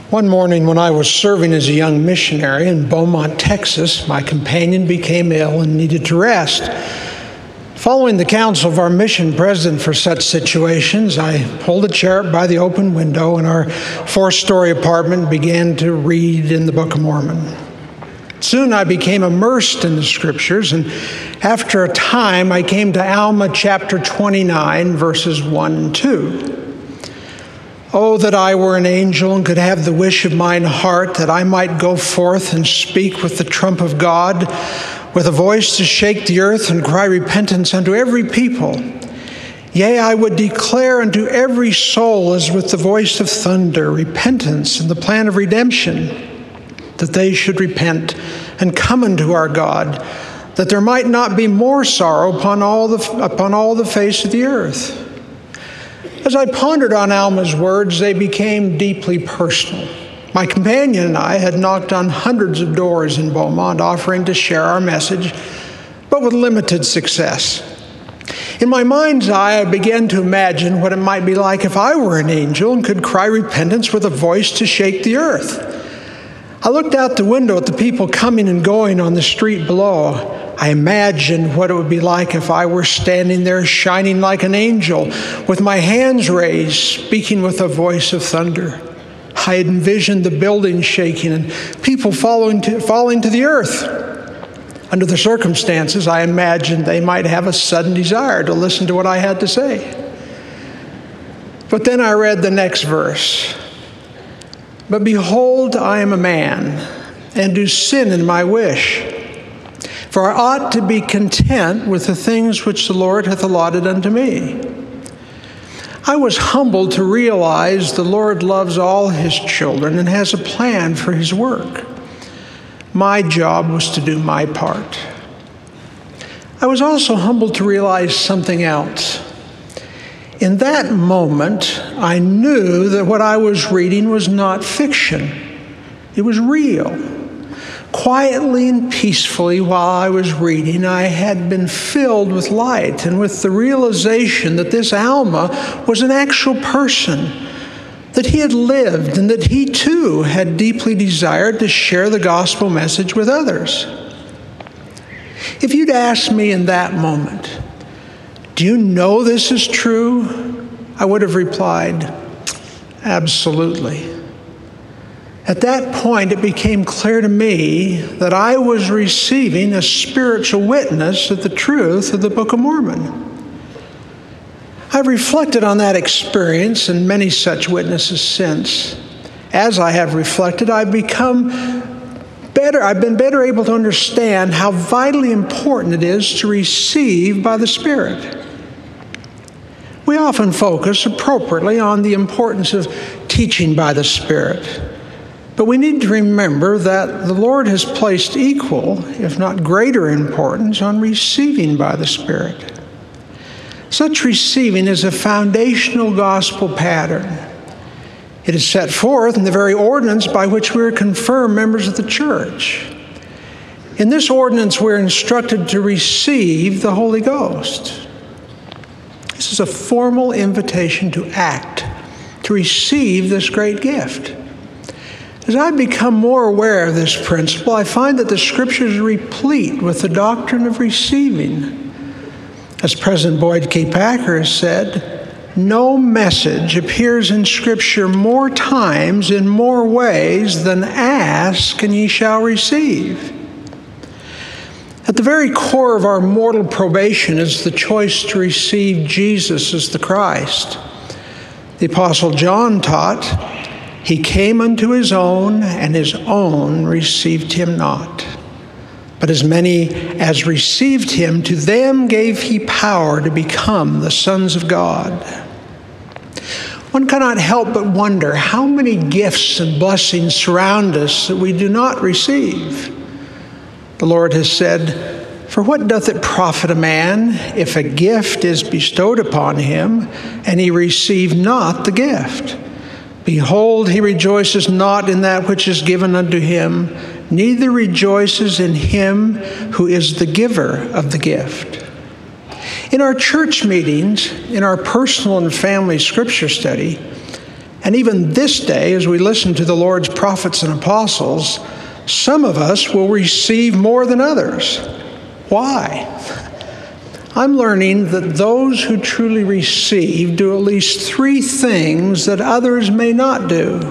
One morning when I was serving as a young missionary in Beaumont, Texas, my companion became ill and needed to rest. Following the counsel of our mission president for such situations, I pulled a chair up by the open window in our 4-story apartment and began to read in the Book of Mormon. Soon I became immersed in the scriptures, and after a time I came to Alma chapter 29, verses 1 and 2. Oh, that I were an angel and could have the wish of mine heart, that I might go forth and speak with the trump of God, with a voice to shake the earth and cry repentance unto every people. Yea, I would declare unto every soul as with the voice of thunder, repentance and the plan of redemption, that they should repent and come unto our God, that there might not be more sorrow upon all the face of the earth. As I pondered on Alma's words, they became deeply personal. My companion and I had knocked on hundreds of doors in Beaumont offering to share our message, but with limited success. In my mind's eye, I began to imagine what it might be like if I were an angel and could cry repentance with a voice to shake the earth. I looked out the window at the people coming and going on the street below. I imagined what it would be like if I were standing there shining like an angel with my hands raised, speaking with a voice of thunder. I had envisioned the building shaking and people falling to the earth. Under the circumstances, I imagined they might have a sudden desire to listen to what I had to say. But then I read the next verse. But behold, I am a man, and do sin in my wish. For I ought to be content with the things which the Lord hath allotted unto me. I was humbled to realize the Lord loves all his children and has a plan for his work. My job was to do my part. I was also humbled to realize something else. In that moment, I knew that what I was reading was not fiction. It was real. Quietly and peacefully while I was reading, I had been filled with light and with the realization that this Alma was an actual person, that he had lived and that he too had deeply desired to share the gospel message with others. If you'd asked me in that moment, do you know this is true? I would have replied, absolutely. At that point, it became clear to me that I was receiving a spiritual witness of the truth of the Book of Mormon. I've reflected on that experience and many such witnesses since. As I have reflected, I've been better able to understand how vitally important it is to receive by the Spirit. We often focus appropriately on the importance of teaching by the Spirit. But we need to remember that the Lord has placed equal, if not greater importance on receiving by the Spirit. Such receiving is a foundational gospel pattern. It is set forth in the very ordinance by which we are confirmed members of the church. In this ordinance, we're instructed to receive the Holy Ghost. This is a formal invitation to act, to receive this great gift. As I become more aware of this principle, I find that the Scriptures are replete with the doctrine of receiving. As President Boyd K. Packer has said, no message appears in Scripture more times in more ways than ask and ye shall receive. At the very core of our mortal probation is the choice to receive Jesus as the Christ. The Apostle John taught, he came unto his own, and his own received him not. But as many as received him, to them gave he power to become the sons of God. One cannot help but wonder how many gifts and blessings surround us that we do not receive. The Lord has said, for what doth it profit a man if a gift is bestowed upon him, and he receive not the gift? Behold, he rejoices not in that which is given unto him, neither rejoices in him who is the giver of the gift. In our church meetings, in our personal and family scripture study, And even this day, as we listen to the Lord's prophets and apostles, some of us will receive more than others. Why? I'm learning that those who truly receive do at least 3 things that others may not do.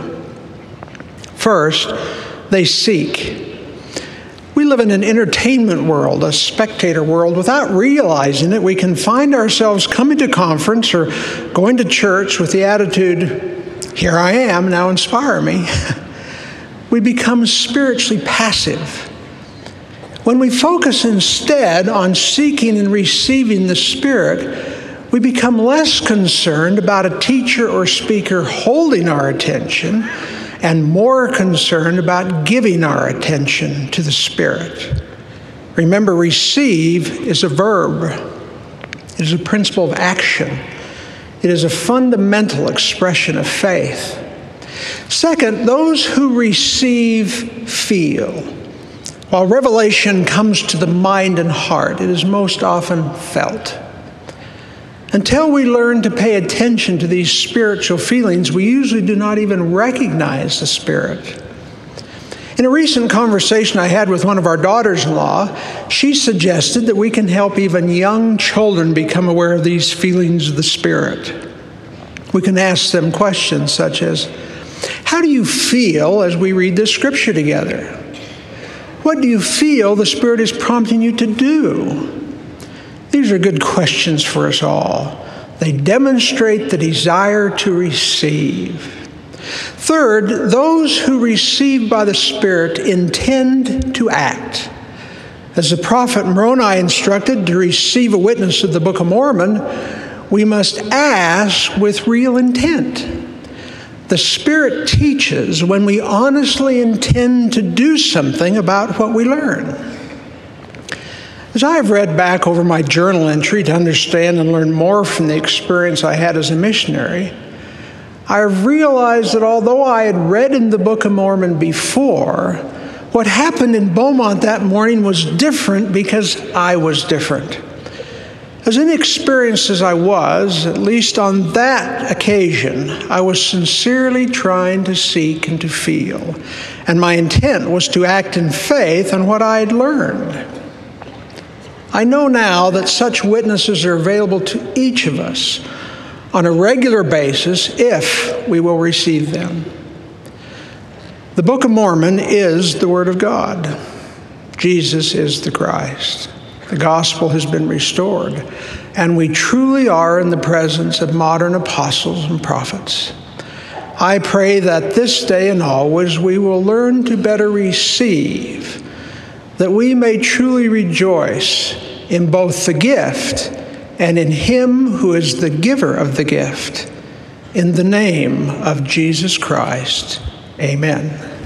First, they seek. We live in an entertainment world, a spectator world. Without realizing it, we can find ourselves coming to conference or going to church with the attitude, here I am, now inspire me. We become spiritually passive. When we focus instead on seeking and receiving the Spirit, we become less concerned about a teacher or speaker holding our attention and more concerned about giving our attention to the Spirit. Remember, receive is a verb. It is a principle of action. It is a fundamental expression of faith. Second, those who receive feel. While revelation comes to the mind and heart, it is most often felt. Until we learn to pay attention to these spiritual feelings, we usually do not even recognize the Spirit. In a recent conversation I had with one of our daughters-in-law, she suggested that we can help even young children become aware of these feelings of the Spirit. We can ask them questions such as, how do you feel as we read this scripture together? What do you feel the Spirit is prompting you to do? These are good questions for us all. They demonstrate the desire to receive. Third, those who receive by the Spirit intend to act. As the prophet Moroni instructed, to receive a witness of the Book of Mormon, we must ask with real intent. The Spirit teaches when we honestly intend to do something about what we learn. As I have read back over my journal entry to understand and learn more from the experience I had as a missionary, I have realized that although I had read in the Book of Mormon before, what happened in Beaumont that morning was different because I was different. As inexperienced as I was, at least on that occasion, I was sincerely trying to seek and to feel, and my intent was to act in faith on what I had learned. I know now that such witnesses are available to each of us on a regular basis if we will receive them. The Book of Mormon is the Word of God. Jesus is the Christ. The gospel has been restored, and we truly are in the presence of modern apostles and prophets. I pray that this day and always we will learn to better receive, that we may truly rejoice in both the gift and in Him who is the giver of the gift. In the name of Jesus Christ, amen.